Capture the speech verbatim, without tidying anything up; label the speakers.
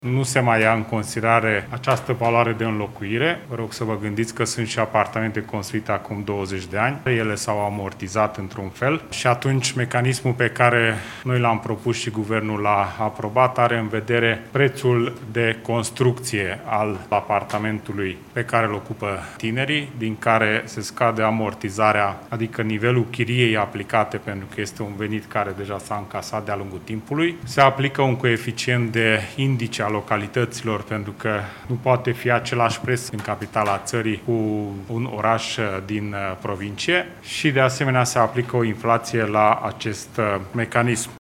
Speaker 1: Nu se mai ia în considerare această valoare de înlocuire. Vă rog să vă gândiți că sunt și apartamente construite acum douăzeci de ani. Ele s-au amortizat într-un fel și atunci mecanismul pe care noi l-am propus și guvernul l-a aprobat are în vedere prețul de construcție al apartamentului pe care îl ocupă tinerii, din care se scade amortizarea, adică nivelul chiriei aplicate, pentru că este un venit care deja s-a încasat de-a lungul timpului. Se aplică un coeficient de indice localităților, pentru că nu poate fi același preț în capitala țării cu un oraș din provincie și de asemenea se aplică o inflație la acest mecanism.